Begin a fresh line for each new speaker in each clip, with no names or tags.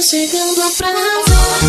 chegando pra arrasar.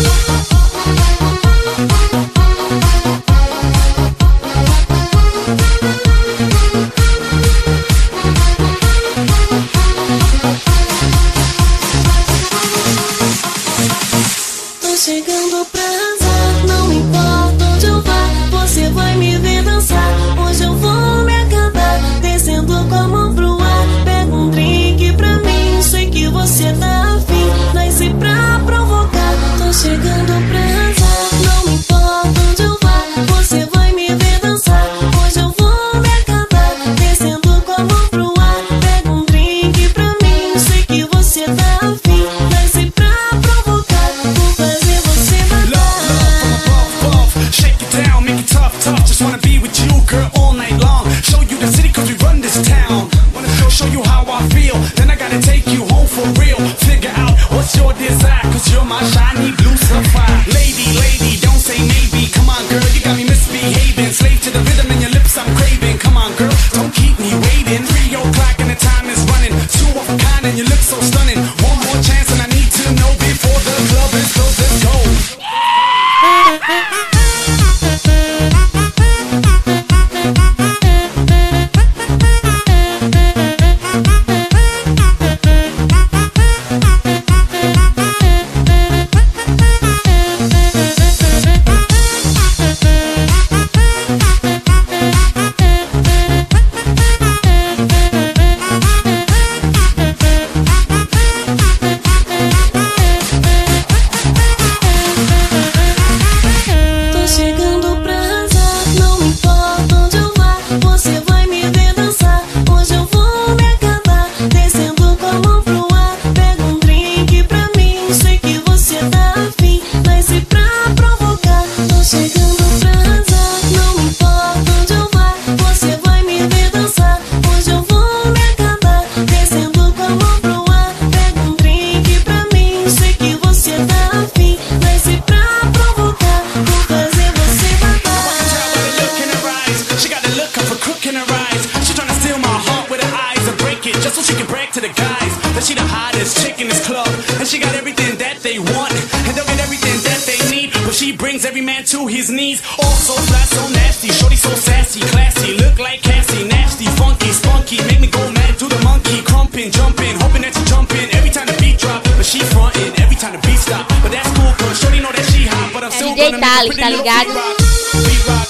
Tô chegando pra arrasar. Não importa onde eu vá, você vai me ver dançar. Hoje eu vou me acabar, descendo com a mão pro ar. Pega um drink pra mim, sei que você tá afim. Nasci pra provocar. Tô chegando pra arrasar. Não importa onde eu vá, você vai me ver dançar. Hoje eu vou me acabar, descendo com a mão pro ar. Pega um drink pra mim, sei que você tá afim. Nasci pra provocar, vou fazer você babar.
Shake it down, make it tough, tough. Just wanna be with you, girl, all night long. Show you the city cause we run this town. Wanna show you how I feel, then I gotta take you home for real. Figure out what's your desire, cause you're my shiny blue sapphire. Lady, lady, don't say maybe. Come on girl, you got me misbehaving. Slave to the rhythm and your lips I'm craving. Come on girl, don't keep me waiting. 3 o'clock and the time is running. 2 of a kind and you look so stunning. One more chance and I need to know before the club is closed. Let's go.
Tô chegando pra arrasar. Não importa onde eu vá, você vai me ver dançar. Hoje eu vou me acabar, descendo com a mão pro ar. Pega um drink pra mim, sei que você tá afim. Nasci pra provocar. Tô chegando pra arrasar. Não importa onde eu vá, você vai me ver dançar. Hoje eu vou me acabar, descendo com a mão pro ar. Pega um drink pra mim, sei que você tá afim. Nasci pra provocar, vou fazer você babar.
Look in her eyes, she got the look of a crook in her eyes. She tryna steal my heart with her eyes and break it just so she can brag to the guys that she the hottest chick in this club. And she got everything that they want, and they'll get everything that they need. But she brings every man to his knees. All so fly, so nasty, shorty so sassy, classy, look like Cassie, nasty, funky, spunky, make me go mad to the monkey, crumping, jumping, hoping that you jump in every time the beat drop. But she frontin' every time the beat stop. But that's cool, cause shorty know that she hot, but I'm still
DJ
gonna make a
Tali,
pretty
tá
little
ligado?
beat rock.